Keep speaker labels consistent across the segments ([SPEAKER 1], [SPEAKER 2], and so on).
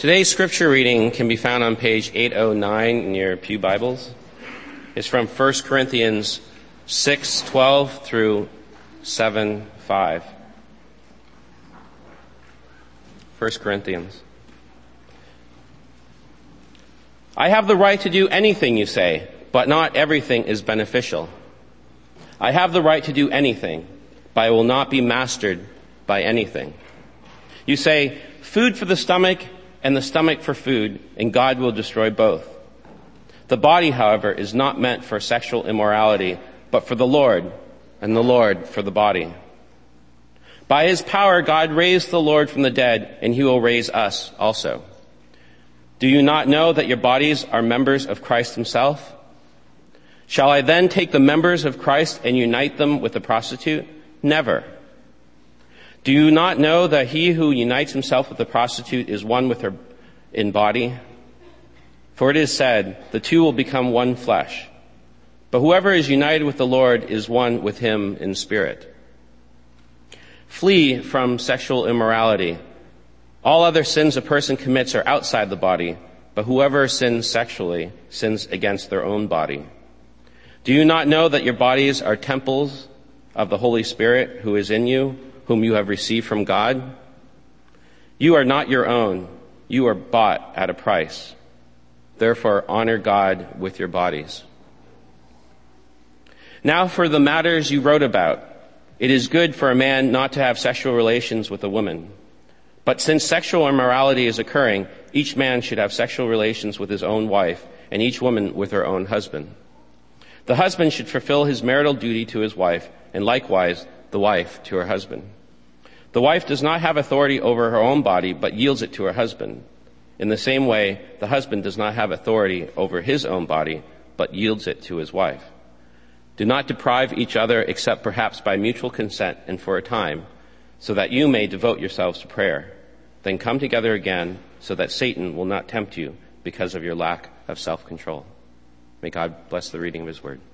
[SPEAKER 1] Today's scripture reading can be found on page 809 in your pew Bibles. It's from 1 Corinthians 6:12 through 7:5. 1 Corinthians. I have the right to do anything, you say, but not everything is beneficial. I have the right to do anything, but I will not be mastered by anything. You say, food for the stomach and the stomach for food, and God will destroy both. The body, however, is not meant for sexual immorality, but for the Lord, and the Lord for the body. By his power, God raised the Lord from the dead, and he will raise us also. Do you not know that your bodies are members of Christ himself? Shall I then take the members of Christ and unite them with a prostitute? Never. Do you not know that he who unites himself with a prostitute is one with her in body? For it is said, the two will become one flesh. But whoever is united with the Lord is one with him in spirit. Flee from sexual immorality. All other sins a person commits are outside the body, but whoever sins sexually sins against their own body. Do you not know that your bodies are temples of the Holy Spirit who is in you, whom you have received from God? You are not your own. You are bought at a price. Therefore, honor God with your bodies. Now for the matters you wrote about. It is good for a man not to have sexual relations with a woman. But since sexual immorality is occurring, each man should have sexual relations with his own wife, and each woman with her own husband. The husband should fulfill his marital duty to his wife, and likewise the wife to her husband. The wife does not have authority over her own body, but yields it to her husband. In the same way, the husband does not have authority over his own body, but yields it to his wife. Do not deprive each other except perhaps by mutual consent and for a time, so that you may devote yourselves to prayer. Then come together again, so that Satan will not tempt you because of your lack of self-control. May God bless the reading of his word.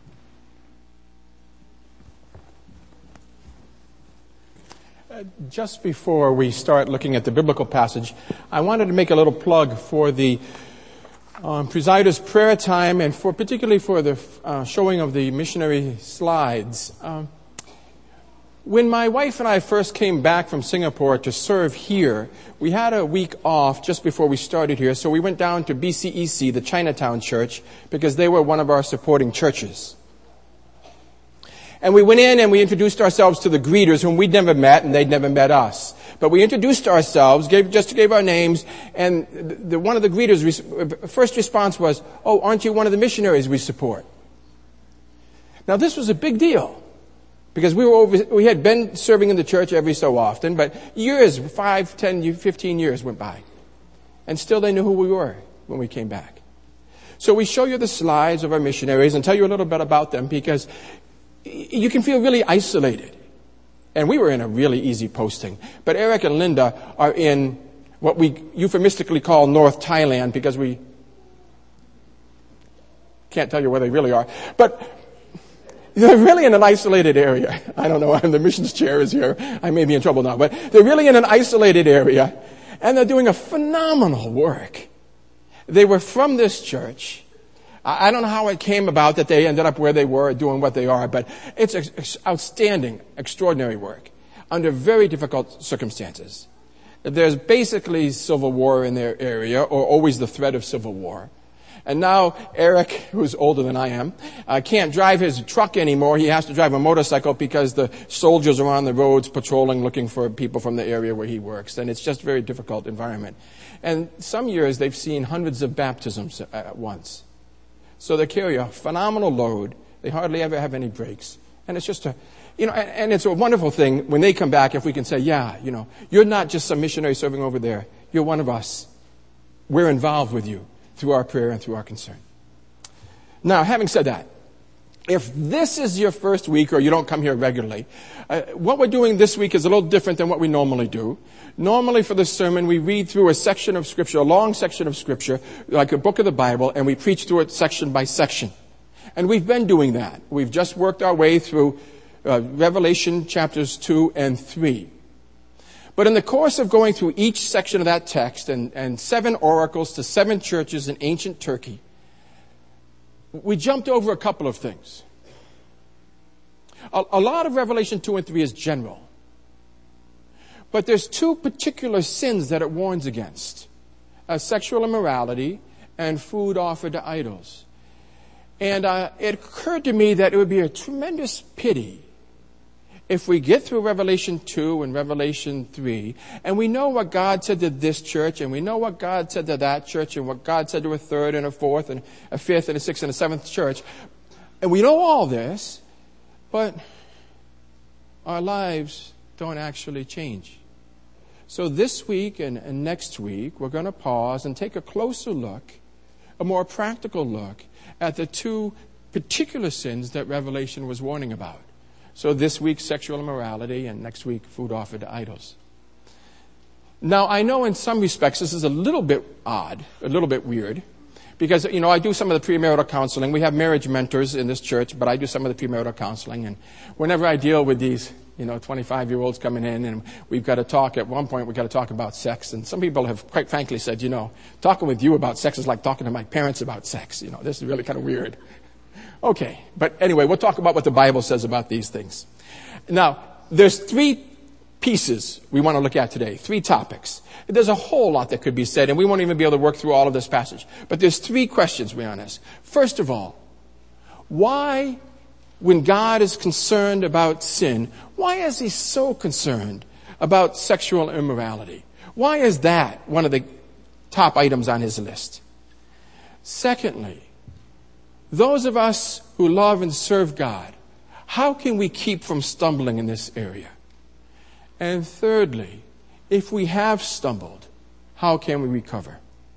[SPEAKER 2] Just before we start looking at the biblical passage, I wanted to make a little plug for the presider's prayer time and particularly for the showing of the missionary slides. When my wife and I first came back from Singapore to serve here, we had a week off just before we started here, so we went down to BCEC, the Chinatown Church, because they were one of our supporting churches. And we went in and we introduced ourselves to the greeters whom we'd never met and they'd never met us. But we introduced ourselves, gave our names, and one of the greeters' first response was, "Oh, aren't you one of the missionaries we support?" Now this was a big deal because we had been serving in the church every so often, but years, 5, 10, 15 years went by. And still they knew who we were when we came back. So we show you the slides of our missionaries and tell you a little bit about them because you can feel really isolated. And we were in a really easy posting. But Eric and Linda are in what we euphemistically call North Thailand because we can't tell you where they really are. But they're really in an isolated area. I don't know, the missions chair is here. I may be in trouble now. But they're really in an isolated area. And they're doing a phenomenal work. They were from this church. I don't know how it came about that they ended up where they were doing what they are, but it's outstanding, extraordinary work under very difficult circumstances. There's basically civil war in their area, or always the threat of civil war. And now Eric, who's older than I am, can't drive his truck anymore. He has to drive a motorcycle because the soldiers are on the roads patrolling, looking for people from the area where he works. And it's just a very difficult environment. And some years they've seen hundreds of baptisms at once. So they carry a phenomenal load. They hardly ever have any breaks. And it's just and it's a wonderful thing when they come back if we can say, you're not just some missionary serving over there. You're one of us. We're involved with you through our prayer and through our concern. Now, having said that, if this is your first week or you don't come here regularly, what we're doing this week is a little different than what we normally do. Normally for this sermon, we read through a section of Scripture, a long section of Scripture, like a book of the Bible, and we preach through it section by section. And we've been doing that. We've just worked our way through Revelation chapters 2 and 3. But in the course of going through each section of that text and 7 oracles to 7 churches in ancient Turkey, we jumped over a couple of things. A lot of Revelation 2 and 3 is general. But there's 2 particular sins that it warns against. Sexual immorality and food offered to idols. And it occurred to me that it would be a tremendous pity if we get through Revelation 2 and Revelation 3, and we know what God said to this church, and we know what God said to that church, and what God said to a third and a fourth and a fifth and a sixth and a seventh church, and we know all this, but our lives don't actually change. So this week and next week, we're going to pause and take a closer look, a more practical look, at the 2 particular sins that Revelation was warning about. So this week, sexual immorality, and next week, food offered to idols. Now, I know in some respects this is a little bit odd, a little bit weird, because, I do some of the premarital counseling. We have marriage mentors in this church, but I do some of the premarital counseling. And whenever I deal with these, 25-year-olds coming in, and we've got to talk, at one point, we've got to talk about sex. And some people have quite frankly said, talking with you about sex is like talking to my parents about sex. This is really kind of weird. Okay, but anyway, we'll talk about what the Bible says about these things. Now, there's 3 pieces we want to look at today, 3 topics. There's a whole lot that could be said, and we won't even be able to work through all of this passage. But there's 3 questions we want to ask. First of all, why, when God is concerned about sin, why is he so concerned about sexual immorality? Why is that one of the top items on his list? Secondly, those of us who love and serve God, how can we keep from stumbling in this area? And thirdly, if we have stumbled, how can we recover?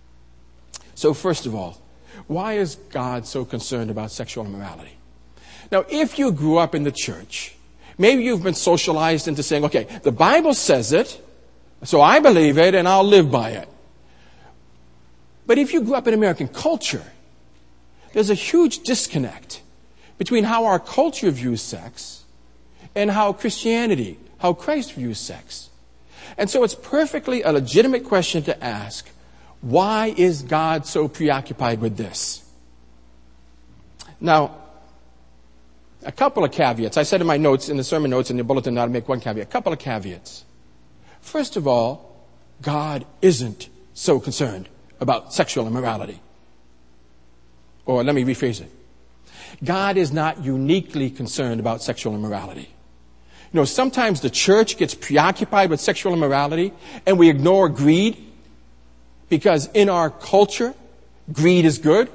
[SPEAKER 2] So first of all, why is God so concerned about sexual immorality? Now, if you grew up in the church, maybe you've been socialized into saying, okay, the Bible says it, so I believe it and I'll live by it. But if you grew up in American culture, there's a huge disconnect between how our culture views sex and how Christianity, how Christ views sex. And so it's perfectly a legitimate question to ask, why is God so preoccupied with this? Now, a couple of caveats. I said in my notes, in the sermon notes, in the bulletin, I'll make one caveat. A couple of caveats. First of all, God isn't so concerned about sexual immorality. Or let me rephrase it. God is not uniquely concerned about sexual immorality. Sometimes the church gets preoccupied with sexual immorality and we ignore greed because in our culture, greed is good.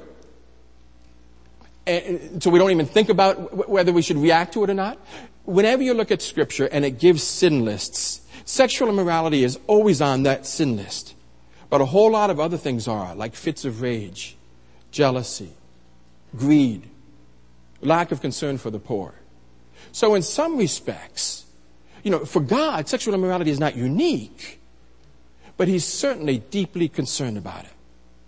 [SPEAKER 2] And so we don't even think about whether we should react to it or not. Whenever you look at Scripture and it gives sin lists, sexual immorality is always on that sin list. But a whole lot of other things are, like fits of rage, jealousy, greed, lack of concern for the poor. So in some respects, for God, sexual immorality is not unique, but he's certainly deeply concerned about it.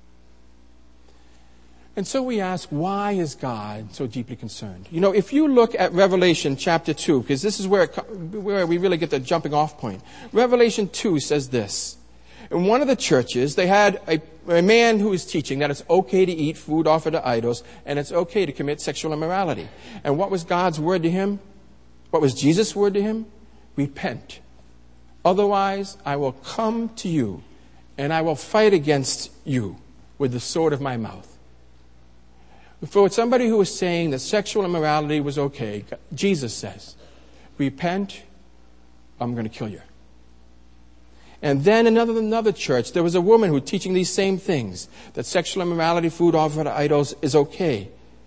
[SPEAKER 2] And so we ask, why is God so deeply concerned? If you look at Revelation chapter 2, because this is where we really get the jumping off point. Revelation 2 says this. In one of the churches, they had a man who was teaching that it's okay to eat food offered to idols and it's okay to commit sexual immorality. And what was God's word to him? What was Jesus' word to him? Repent. Otherwise, I will come to you and I will fight against you with the sword of my mouth. For somebody who was saying that sexual immorality was okay, Jesus says, repent, I'm going to kill you. And then in another church, there was a woman who was teaching these same things, that sexual immorality, food offered to idols, is okay.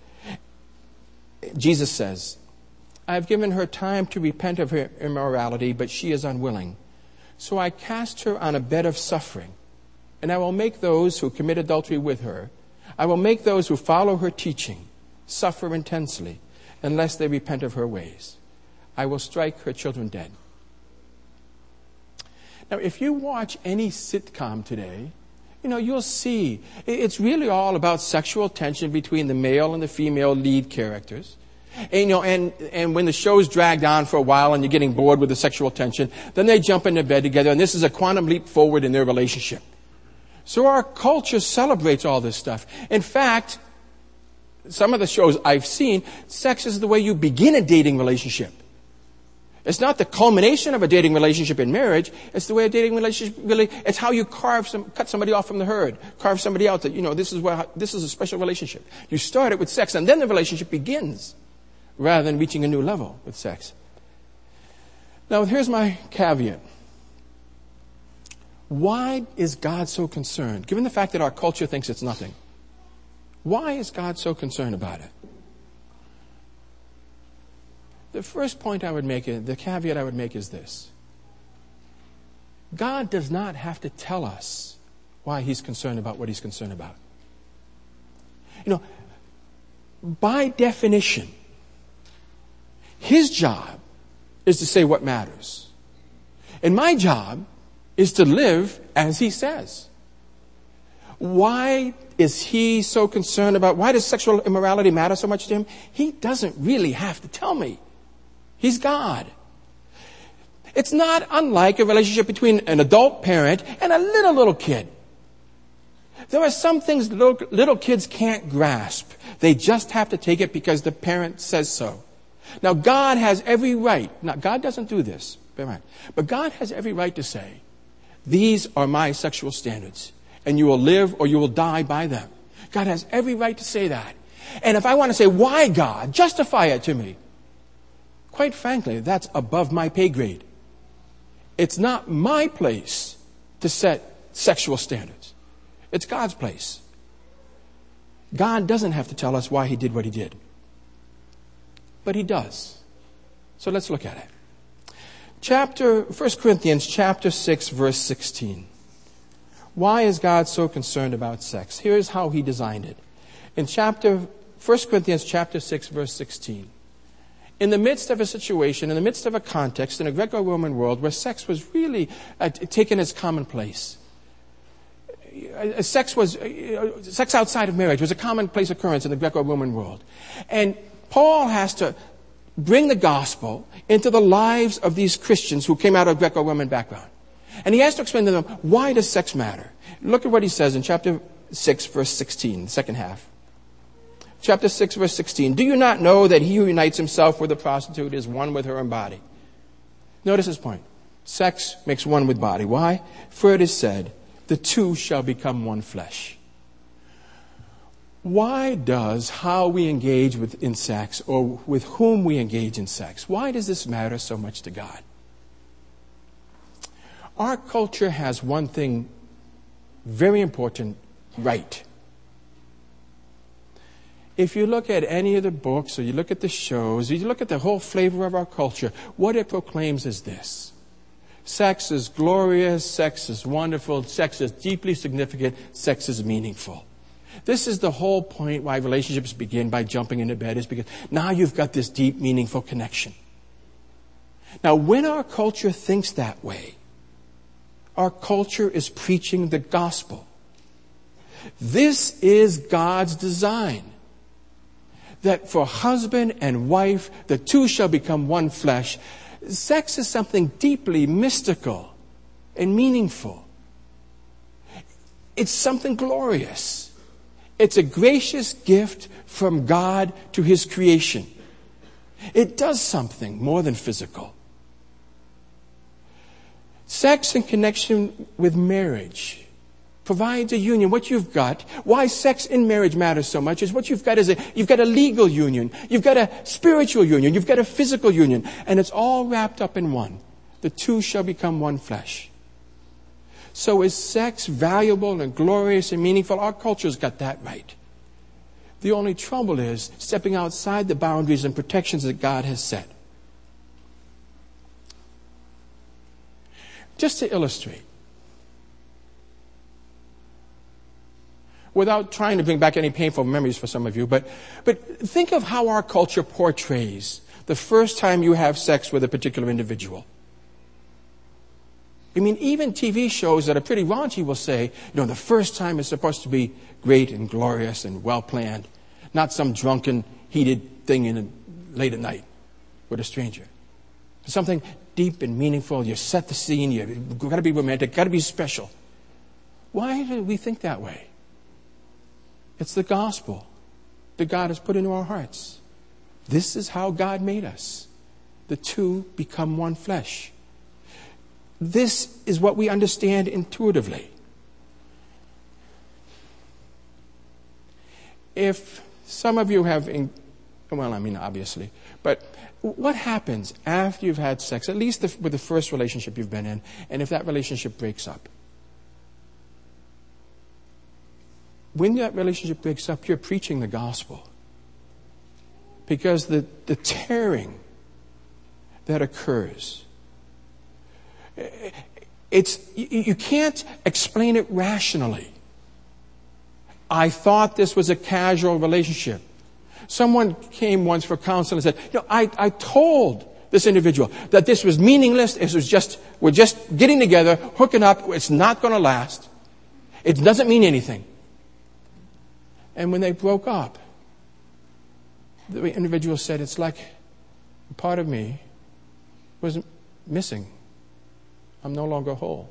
[SPEAKER 2] Jesus says, I have given her time to repent of her immorality, but she is unwilling. So I cast her on a bed of suffering, and I will make those who commit adultery with her, I will make those who follow her teaching suffer intensely unless they repent of her ways. I will strike her children dead. Now, if you watch any sitcom today, you'll see it's really all about sexual tension between the male and the female lead characters. And when the show's dragged on for a while and you're getting bored with the sexual tension, then they jump into bed together, and this is a quantum leap forward in their relationship. So our culture celebrates all this stuff. In fact, some of the shows I've seen, sex is the way you begin a dating relationship. It's not the culmination of a dating relationship in marriage. It's the way a dating relationship really, it's how you cut somebody off from the herd, carve somebody out that, this is a special relationship. You start it with sex, and then the relationship begins rather than reaching a new level with sex. Now, here's my caveat. Why is God so concerned? Given the fact that our culture thinks it's nothing, why is God so concerned about it? The first point I would make, the caveat I would make is this. God does not have to tell us why He's concerned about what He's concerned about. By definition, His job is to say what matters. And my job is to live as He says. Why is He so concerned about, why does sexual immorality matter so much to Him? He doesn't really have to tell me. He's God. It's not unlike a relationship between an adult parent and a little kid. There are some things little kids can't grasp. They just have to take it because the parent says so. Now, God has every right. Now, God doesn't do this. But God has every right to say, these are my sexual standards, and you will live or you will die by them. God has every right to say that. And if I want to say, why, God? Justify it to me. Quite frankly, that's above my pay grade. It's not my place to set sexual standards. It's God's place. God doesn't have to tell us why He did what He did. But He does. So let's look at it. 1 Corinthians chapter 6, verse 16. Why is God so concerned about sex? Here's how He designed it. In 1 Corinthians chapter 6, verse 16. In the midst of a situation, in the midst of a context in a Greco-Roman world where sex was really taken as commonplace. Sex outside of marriage was a commonplace occurrence in the Greco-Roman world. And Paul has to bring the gospel into the lives of these Christians who came out of Greco-Roman background. And he has to explain to them, why does sex matter? Look at what he says in chapter 6, verse 16, the second half. Chapter 6, verse 16. Do you not know that he who unites himself with a prostitute is one with her in body? Notice this point. Sex makes one with body. Why? For it is said, the two shall become one flesh. Why does how we engage in sex or with whom we engage in sex, why does this matter so much to God? Our culture has one thing very important right. If you look at any of the books or you look at the shows, or you look at the whole flavor of our culture, what it proclaims is this. Sex is glorious, sex is wonderful, sex is deeply significant, sex is meaningful. This is the whole point why relationships begin by jumping into bed, is because now you've got this deep, meaningful connection. Now, when our culture thinks that way, our culture is preaching the gospel. This is God's design. That for husband and wife, the two shall become one flesh. Sex is something deeply mystical and meaningful. It's something glorious. It's a gracious gift from God to His creation. It does something more than physical. Sex in connection with marriage provides a union. What you've got, why sex in marriage matters so much, is what you've got is you've got a legal union, you've got a spiritual union, you've got a physical union, and it's all wrapped up in one. The two shall become one flesh. So is sex valuable and glorious and meaningful? Our culture's got that right. The only trouble is stepping outside the boundaries and protections that God has set. Just to illustrate, without trying to bring back any painful memories for some of you, but think of how our culture portrays the first time you have sex with a particular individual. I mean, even TV shows that are pretty raunchy will say, the first time is supposed to be great and glorious and well-planned, not some drunken, heated thing in late at night with a stranger. Something deep and meaningful. You set the scene. You've got to be romantic. Got to be special. Why do we think that way? It's the gospel that God has put into our hearts. This is how God made us. The two become one flesh. This is what we understand intuitively. If some of you have, obviously, but what happens after you've had sex, at least with the first relationship you've been in, and if that relationship breaks up? When that relationship breaks up, you're preaching the gospel. Because the tearing that occurs, you can't explain it rationally. I thought this was a casual relationship. Someone came once for counseling and said, I told this individual that this was meaningless. We're just getting together, hooking up. It's not going to last. It doesn't mean anything. And when they broke up, the individual said, it's like a part of me was missing. I'm no longer whole.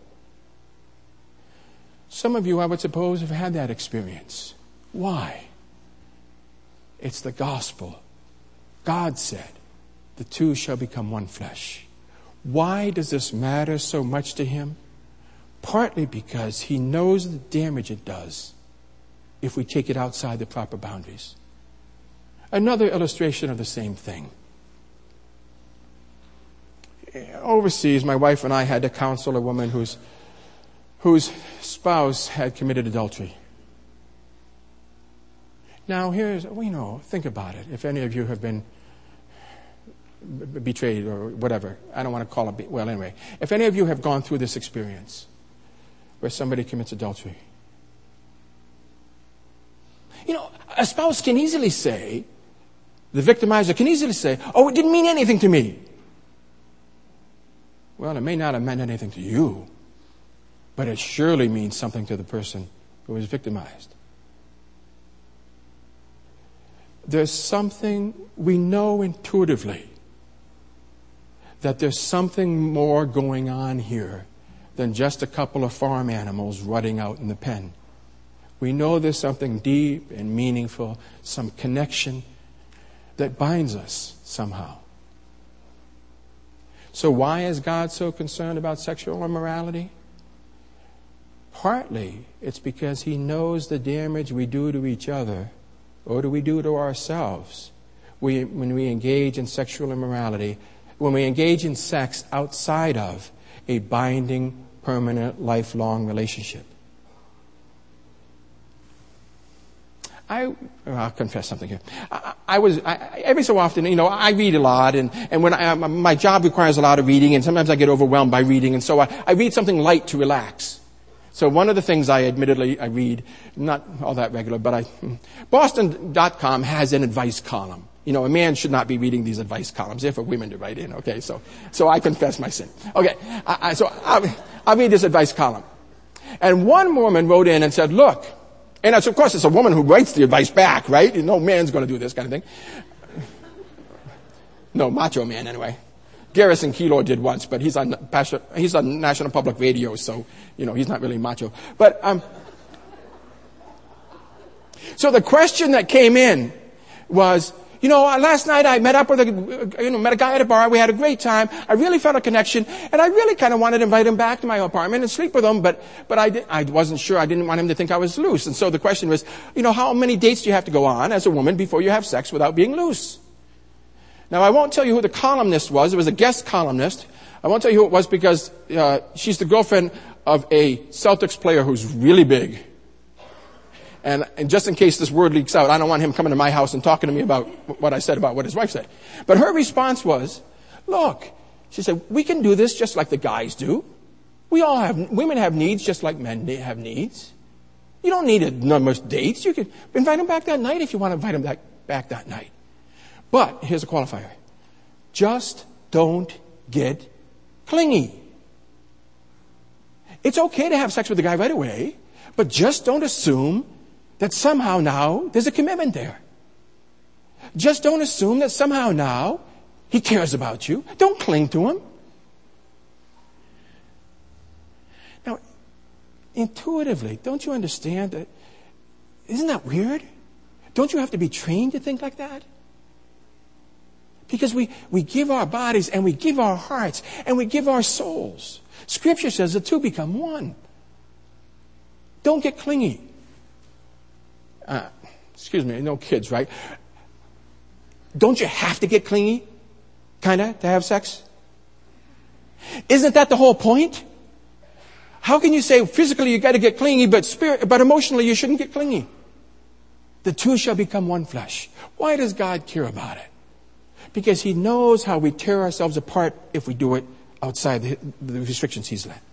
[SPEAKER 2] Some of you, I would suppose, have had that experience. Why? It's the gospel. God said, the two shall become one flesh. Why does this matter so much to him? Partly because he knows the damage it does if we take it outside the proper boundaries. Another illustration of the same thing. Overseas, my wife and I had to counsel a woman whose spouse had committed adultery. Now, think about it. If any of you have been betrayed or whatever, I don't want to call it, anyway. If any of you have gone through this experience where somebody commits adultery, a spouse can easily say, the victimizer can easily say, oh, it didn't mean anything to me. Well, it may not have meant anything to you, but it surely means something to the person who was victimized. There's something we know intuitively, that there's something more going on here than just a couple of farm animals rutting out in the pen. We know there's something deep and meaningful, some connection that binds us somehow. So why is God so concerned about sexual immorality? Partly it's because he knows the damage we do to each other, or do we do to ourselves when we engage in sexual immorality, when we engage in sex outside of a binding, permanent, lifelong relationship. I'll confess something here. Every so often, I read a lot, and when my job requires a lot of reading, and sometimes I get overwhelmed by reading, and so I read something light to relax. So one of the things I read, not all that regular, but Boston.com has an advice column. A man should not be reading these advice columns. They're for women to write in, okay? So I confess my sin. Okay, so I'll read this advice column. And one woman wrote in and said, look, and of course it's a woman who writes the advice back, right? No man's going to do this kind of thing. No, macho man anyway. Garrison Keillor did once, but he's on National Public Radio, so, he's not really macho. But, so the question that came in was, last night I met up with met a guy at a bar. We had a great time. I really felt a connection, and I really kind of wanted to invite him back to my apartment and sleep with him, but I wasn't sure. I didn't want him to think I was loose. And so the question was, how many dates do you have to go on as a woman before you have sex without being loose? Now, I won't tell you who the columnist was. It was a guest columnist. I won't tell you who it was because she's the girlfriend of a Celtics player who's really big. And just in case this word leaks out, I don't want him coming to my house and talking to me about what I said about what his wife said. But her response was, look, she said, we can do this just like the guys do. Women have needs just like men have needs. You don't need a number of dates. You can invite them back that night if you want to invite them back that night. But here's a qualifier. Just don't get clingy. It's okay to have sex with the guy right away, but just don't assume that somehow now there's a commitment there. Just don't assume that somehow now he cares about you. Don't cling to him. Now, intuitively, don't you understand that? Isn't that weird? Don't you have to be trained to think like that? Because we give our bodies and we give our hearts and we give our souls. Scripture says the two become one. Don't get clingy. Excuse me, no kids, right? Don't you have to get clingy, kinda, to have sex? Isn't that the whole point? How can you say physically you got to get clingy, but emotionally you shouldn't get clingy? The two shall become one flesh. Why does God care about it? Because he knows how we tear ourselves apart if we do it outside the restrictions he's let.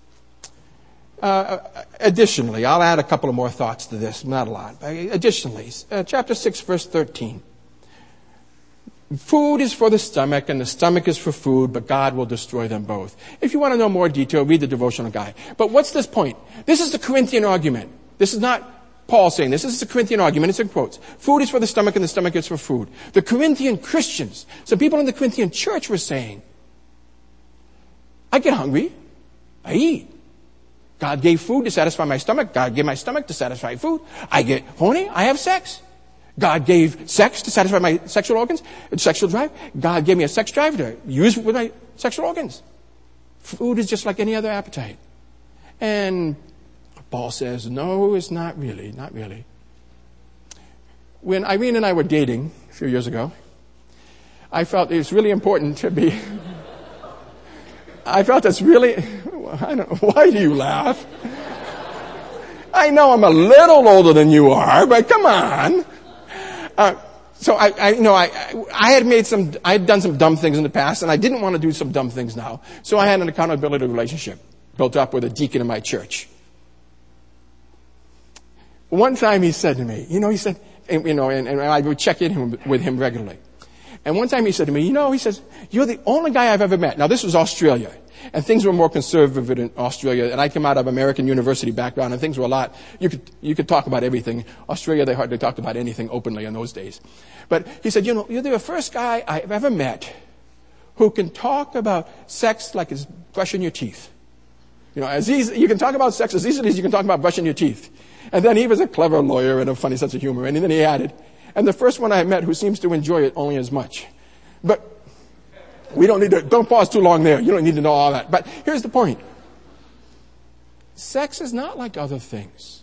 [SPEAKER 2] Additionally, I'll add a couple of more thoughts to this, not a lot. Additionally, chapter 6, verse 13. Food is for the stomach and the stomach is for food, but God will destroy them both. If you want to know more detail, read the devotional guide. But what's this point? This is the Corinthian argument. This is not Paul saying this. This is the Corinthian argument. It's in quotes. Food is for the stomach and the stomach is for food. The Corinthian Christians, some people in the Corinthian church were saying, I get hungry. I eat. God gave food to satisfy my stomach. God gave my stomach to satisfy food. I get horny. I have sex. God gave sex to satisfy my sexual organs, sexual drive. God gave me a sex drive to use with my sexual organs. Food is just like any other appetite. And Paul says, no, it's not really, not really. When Irene and I were dating a few years ago, I felt it was really important to be, I felt it's really, I don't know, why do you laugh? I know I'm a little older than you are, but come on. So I had done some dumb things in the past, and I didn't want to do some dumb things now. So I had an accountability relationship built up with a deacon in my church. One time he said to me, and I would check in with him regularly. And one time he said to me, he says, you're the only guy I've ever met. Now this was Australia. And things were more conservative in Australia. And I came out of American university background, and things were a lot. You could talk about everything. Australia, they hardly talked about anything openly in those days. But he said, you're the first guy I've ever met who can talk about sex like it's brushing your teeth. You can talk about sex as easily as you can talk about brushing your teeth. And then he was a clever lawyer and a funny sense of humor. And then he added, and the first one I met who seems to enjoy it only as much. But don't pause too long there. You don't need to know all that. But here's the point. Sex is not like other things.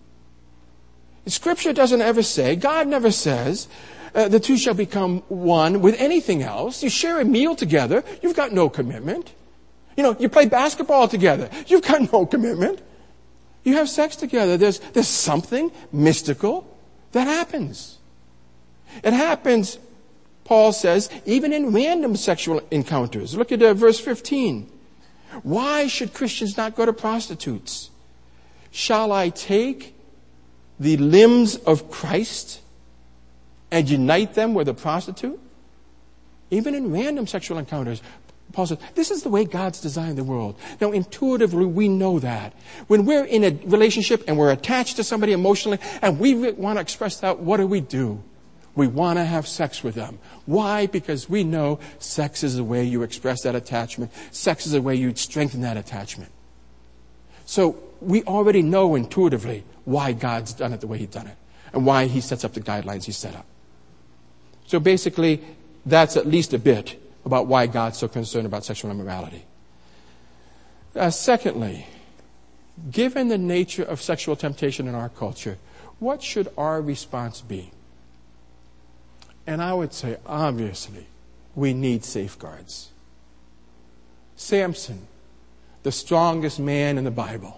[SPEAKER 2] Scripture doesn't ever say, God never says, the two shall become one with anything else. You share a meal together. You've got no commitment. You play basketball together. You've got no commitment. You have sex together. There's something mystical that happens. It happens, Paul says, even in random sexual encounters. Look at verse 15. Why should Christians not go to prostitutes? Shall I take the limbs of Christ and unite them with a prostitute? Even in random sexual encounters, Paul says, this is the way God's designed the world. Now, intuitively, we know that. When we're in a relationship and we're attached to somebody emotionally and we want to express that, what do? We want to have sex with them. Why? Because we know sex is the way you express that attachment. Sex is the way you strengthen that attachment. So we already know intuitively why God's done it the way He's done it and why He sets up the guidelines He set up. So basically, that's at least a bit about why God's so concerned about sexual immorality. Secondly, given the nature of sexual temptation in our culture, what should our response be? And I would say, obviously, we need safeguards. Samson, the strongest man in the Bible,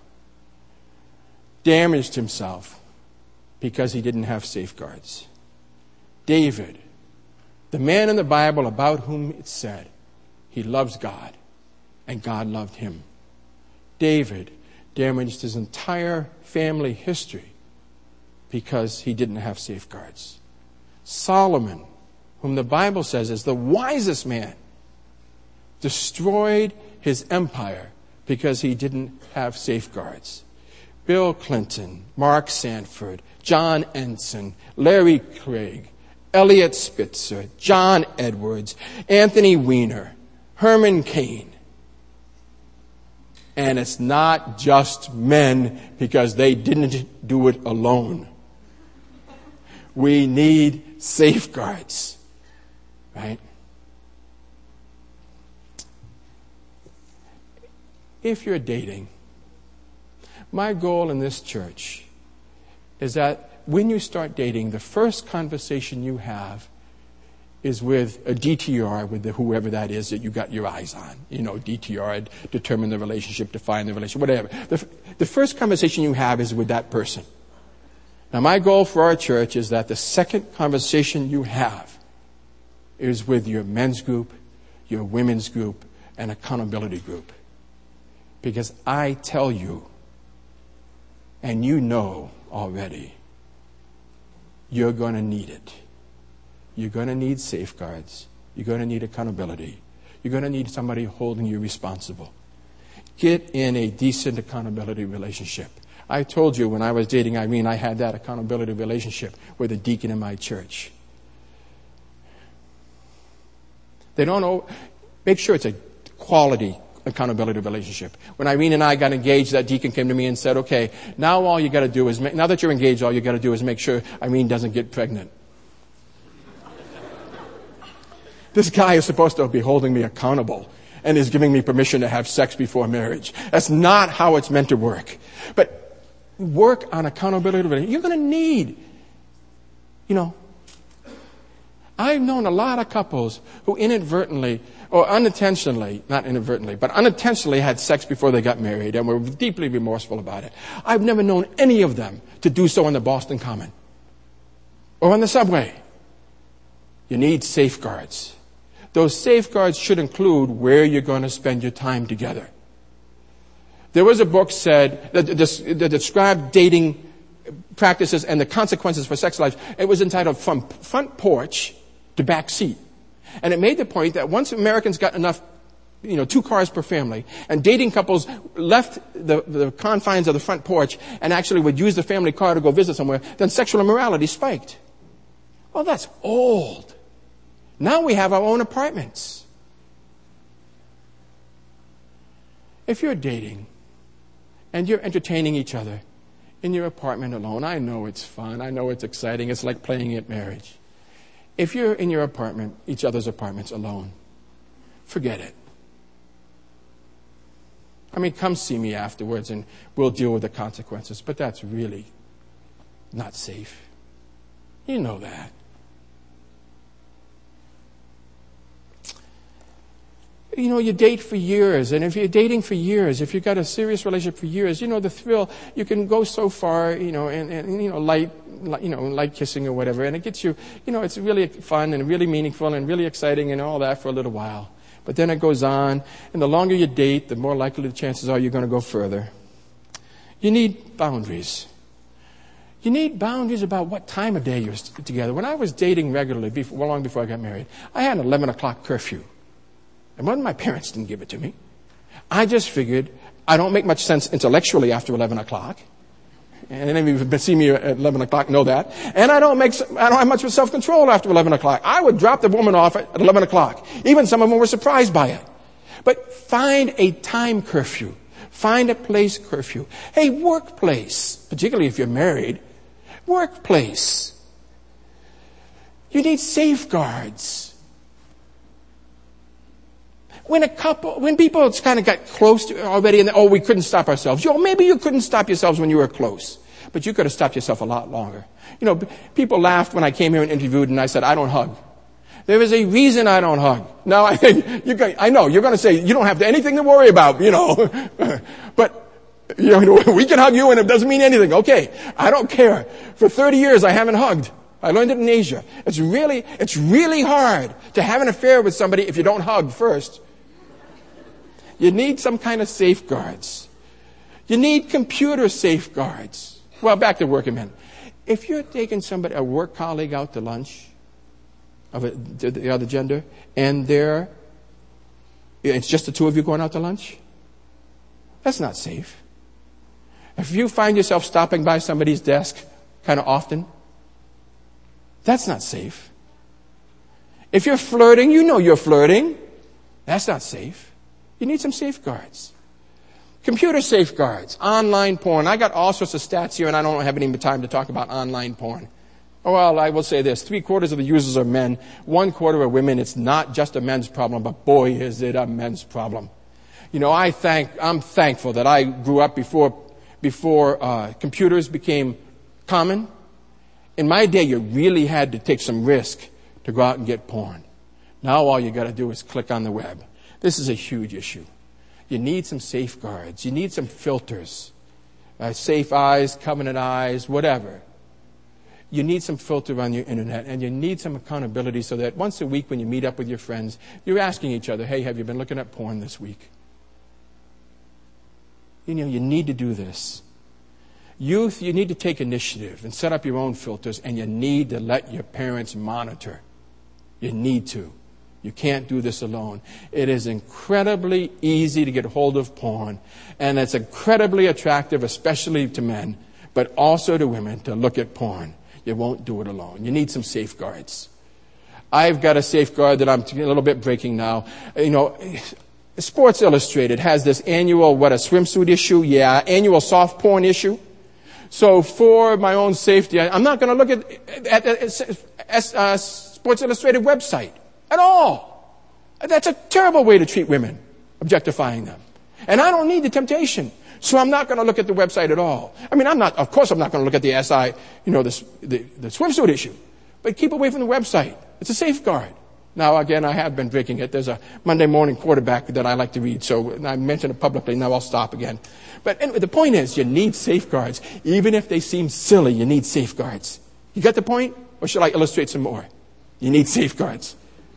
[SPEAKER 2] damaged himself because he didn't have safeguards. David, the man in the Bible about whom it said, he loves God, and God loved him. David damaged his entire family history because he didn't have safeguards. Solomon, whom the Bible says is the wisest man, destroyed his empire because he didn't have safeguards. Bill Clinton, Mark Sanford, John Ensign, Larry Craig, Elliot Spitzer, John Edwards, Anthony Weiner, Herman Cain. And it's not just men because they didn't do it alone. We need safeguards, right? If you're dating, my goal in this church is that when you start dating, the first conversation you have is with a DTR, with whoever that is that you got your eyes on. You know, DTR, determine the relationship, define the relationship, whatever. The first conversation you have is with that person. Now, my goal for our church is that the second conversation you have is with your men's group, your women's group, and accountability group. Because I tell you, and you know already, you're going to need it. You're going to need safeguards. You're going to need accountability. You're going to need somebody holding you responsible. Get in a decent accountability relationship. I told you when I was dating Irene, I had that accountability relationship with a deacon in my church. They don't know. Make sure it's a quality accountability relationship. When Irene and I got engaged, that deacon came to me and said, okay, now all you got to do is, now that you're engaged, all you got to do is make sure Irene doesn't get pregnant. This guy is supposed to be holding me accountable and is giving me permission to have sex before marriage. That's not how it's meant to work. But work on accountability. You're going to need, I've known a lot of couples who inadvertently or unintentionally, not inadvertently, but unintentionally had sex before they got married and were deeply remorseful about it. I've never known any of them to do so on the Boston Common or on the subway. You need safeguards. Those safeguards should include where you're going to spend your time together. There was a book that described dating practices and the consequences for sex lives. It was entitled From Front Porch to Back Seat. And it made the point that once Americans got enough, 2 cars per family, and dating couples left the confines of the front porch and actually would use the family car to go visit somewhere, then sexual immorality spiked. Well, that's old. Now we have our own apartments. If you're dating and you're entertaining each other in your apartment alone, I know it's fun. I know it's exciting. It's like playing at marriage. If you're in your apartment, each other's apartments alone, forget it. I mean, come see me afterwards and we'll deal with the consequences. But that's really not safe. You know that. You date for years, and if you're dating for years, if you've got a serious relationship for years, the thrill, you can go so far, light kissing or whatever, and it gets you, it's really fun and really meaningful and really exciting and all that for a little while. But then it goes on, and the longer you date, the more likely the chances are you're going to go further. You need boundaries. You need boundaries about what time of day you're together. When I was dating regularly, long before I got married, I had an 11 o'clock curfew. And my parents didn't give it to me. I just figured I don't make much sense intellectually after 11 o'clock. And any of you who see me at 11 o'clock know that. And I don't have much of self-control after 11 o'clock. I would drop the woman off at 11 o'clock. Even some of them were surprised by it. But find a time curfew. Find a place curfew. Hey, workplace, particularly if you're married, workplace. You need safeguards. When people kind of got close to already and, we couldn't stop ourselves. Maybe you couldn't stop yourselves when you were close, but you could have stopped yourself a lot longer. People laughed when I came here and interviewed and I said, I don't hug. There is a reason I don't hug. Now, I know, you're going to say, you don't have anything to worry about, but, we can hug you and it doesn't mean anything. Okay, I don't care. For 30 years, I haven't hugged. I learned it in Asia. It's really hard to have an affair with somebody if you don't hug first. You need some kind of safeguards. You need computer safeguards. Well, back to working men. If you're taking a work colleague out to lunch of the other gender, and it's just the two of you going out to lunch, that's not safe. If you find yourself stopping by somebody's desk kind of often, that's not safe. If you're flirting, you know you're flirting. That's not safe. You need some safeguards. Computer safeguards, online porn. I got all sorts of stats here, and I don't have any time to talk about online porn. Well, I will say this. 3/4 of the users are men. 1/4 are women. It's not just a men's problem, but boy, is it a men's problem. You know, I'm thankful that I grew up before computers became common. In my day, you really had to take some risk to go out and get porn. Now all you got to do is click on the web. This is a huge issue. You need some safeguards. You need some filters. Safe eyes, covenant eyes, whatever. You need some filter on your internet, and you need some accountability so that once a week when you meet up with your friends, you're asking each other, hey, have you been looking at porn this week? You know, you need to do this. Youth, you need to take initiative and set up your own filters, and you need to let your parents monitor. You need to. You can't do this alone. It is incredibly easy to get hold of porn, and it's incredibly attractive, especially to men, but also to women, to look at porn. You won't do it alone. You need some safeguards. I've got a safeguard that I'm a little bit breaking now. You know, Sports Illustrated has this annual, a swimsuit issue? Yeah, annual soft porn issue. So for my own safety, I'm not going to look at Sports Illustrated website at all. That's a terrible way to treat women, objectifying them. And I don't need the temptation. So I'm not going to look at the website at all. I mean, of course I'm not going to look at the the swimsuit issue. But keep away from the website. It's a safeguard. Now, again, I have been breaking it. There's a Monday morning quarterback that I like to read, so I mentioned it publicly. Now I'll stop again. But anyway, the point is, you need safeguards. Even if they seem silly, you need safeguards. You got the point? Or should I illustrate some more? You need safeguards.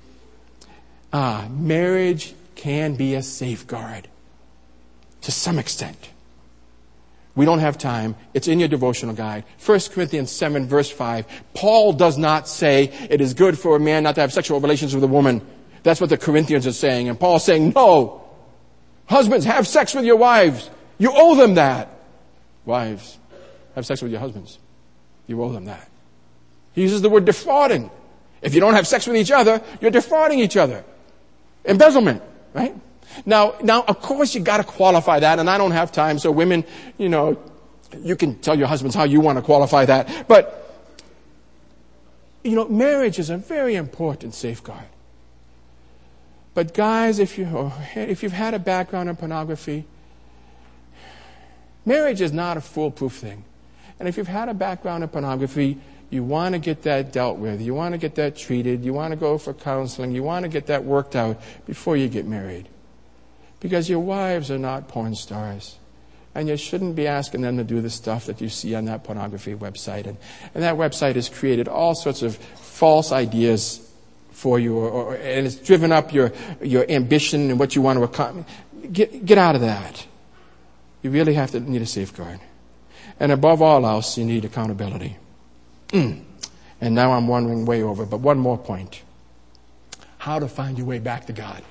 [SPEAKER 2] Marriage can be a safeguard to some extent. We don't have time. It's in your devotional guide. 1 Corinthians 7, verse 5. Paul does not say it is good for a man not to have sexual relations with a woman. That's what the Corinthians are saying. And Paul's saying, no. Husbands, have sex with your wives. You owe them that. Wives, have sex with your husbands. You owe them that. He uses the word defrauding. If you don't have sex with each other, you're defrauding each other. Embezzlement, right? Now, of course, you got to qualify that, and I don't have time. So, women, you can tell your husbands how you want to qualify that. But, marriage is a very important safeguard. But, guys, if you've had a background in pornography, marriage is not a foolproof thing. And if you've had a background in pornography, you want to get that dealt with. You want to get that treated. You want to go for counseling. You want to get that worked out before you get married. Because your wives are not porn stars. And you shouldn't be asking them to do the stuff that you see on that pornography website. And that website has created all sorts of false ideas for you, and it's driven up your ambition and what you want to accomplish. Get out of that. You really need a safeguard. And above all else, you need accountability. And now I'm wandering way over, but one more point. How to find your way back to God.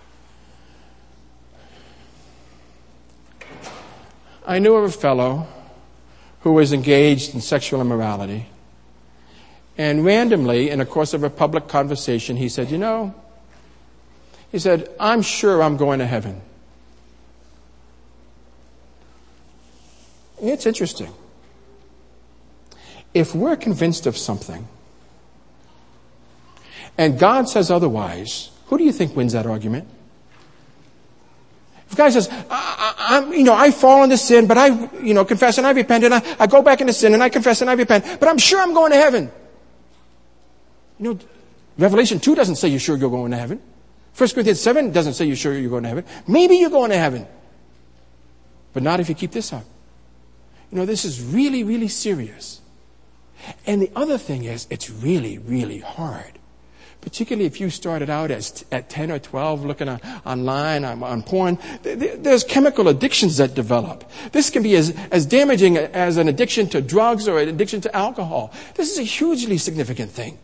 [SPEAKER 2] I knew of a fellow who was engaged in sexual immorality. And randomly, in the course of a public conversation, he said, I'm sure I'm going to heaven. It's interesting. If we're convinced of something, and God says otherwise, who do you think wins that argument? If a guy says, I fall into sin, but I, confess and I repent, and I go back into sin and I confess and I repent, but I'm sure I'm going to heaven. Revelation 2 doesn't say you're sure you're going to heaven. 1 Corinthians 7 doesn't say you're sure you're going to heaven. Maybe you're going to heaven, but not if you keep this up. This is really, really serious. And the other thing is, it's really, really hard. Particularly if you started out at 10 or 12 looking online on porn, there's chemical addictions that develop. This can be as damaging as an addiction to drugs or an addiction to alcohol. This is a hugely significant thing.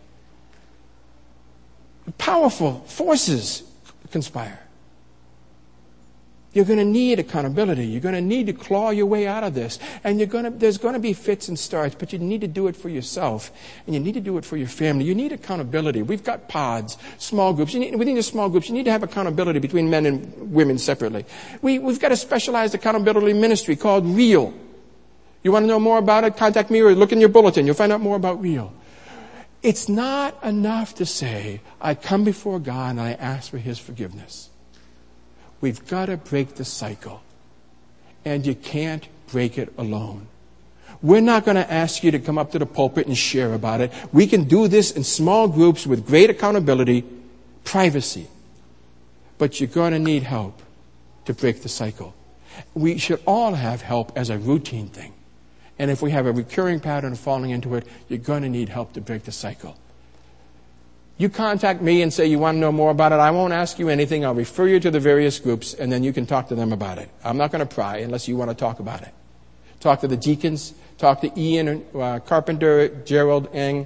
[SPEAKER 2] Powerful forces conspire. You're going to need accountability. You're going to need to claw your way out of this. And there's going to be fits and starts, but you need to do it for yourself. And you need to do it for your family. You need accountability. We've got pods, small groups. Within your small groups, you need to have accountability between men and women separately. We've got a specialized accountability ministry called REAL. You want to know more about it? Contact me or look in your bulletin. You'll find out more about REAL. It's not enough to say, I come before God and I ask for His forgiveness. We've got to break the cycle. And you can't break it alone. We're not going to ask you to come up to the pulpit and share about it. We can do this in small groups with great accountability, privacy. But you're going to need help to break the cycle. We should all have help as a routine thing. And if we have a recurring pattern of falling into it, you're going to need help to break the cycle. You contact me and say you want to know more about it. I won't ask you anything. I'll refer you to the various groups, and then you can talk to them about it. I'm not going to pry unless you want to talk about it. Talk to the deacons. Talk to Ian Carpenter, Gerald Eng,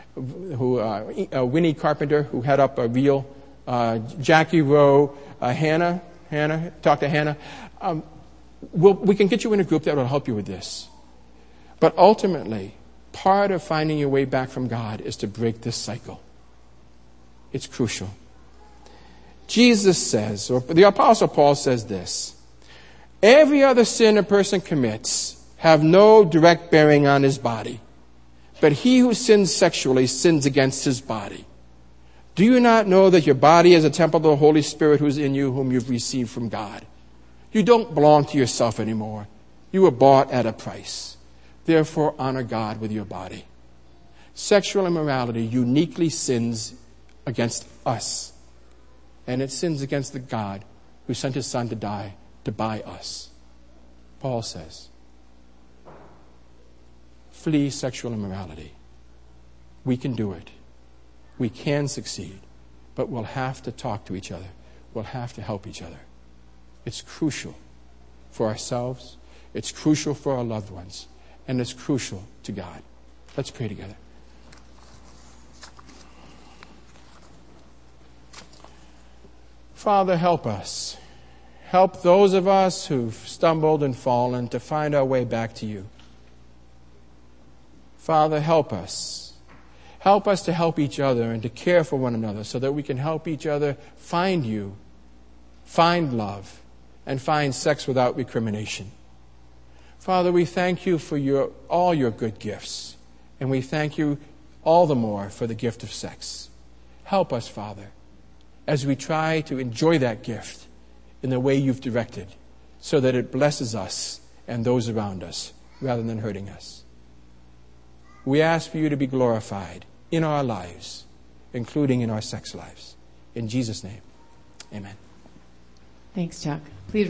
[SPEAKER 2] Winnie Carpenter, who head up REAL, Jackie Rowe, Hannah. Talk to Hannah. We can get you in a group that will help you with this. But ultimately, part of finding your way back from God is to break this cycle. It's crucial. Jesus says, or the Apostle Paul says this, every other sin a person commits have no direct bearing on his body, but he who sins sexually sins against his body. Do you not know that your body is a temple of the Holy Spirit who is in you, whom you've received from God? You don't belong to yourself anymore. You were bought at a price. Therefore, honor God with your body. Sexual immorality uniquely sins against us. And it sins against the God who sent His Son to die to buy us. Paul says, flee sexual immorality. We can do it. We can succeed. But we'll have to talk to each other. We'll have to help each other. It's crucial for ourselves. It's crucial for our loved ones. And it's crucial to God. Let's pray together. Father, help us. Help those of us who've stumbled and fallen to find our way back to you. Father, help us. Help us to help each other and to care for one another so that we can help each other find you, find love, and find sex without recrimination. Father, we thank you for all your good gifts, and we thank you all the more for the gift of sex. Help us, Father, as we try to enjoy that gift in the way you've directed, so that it blesses us and those around us rather than hurting us. We ask for you to be glorified in our lives, including in our sex lives. In Jesus' name, amen.
[SPEAKER 3] Thanks, Chuck. Please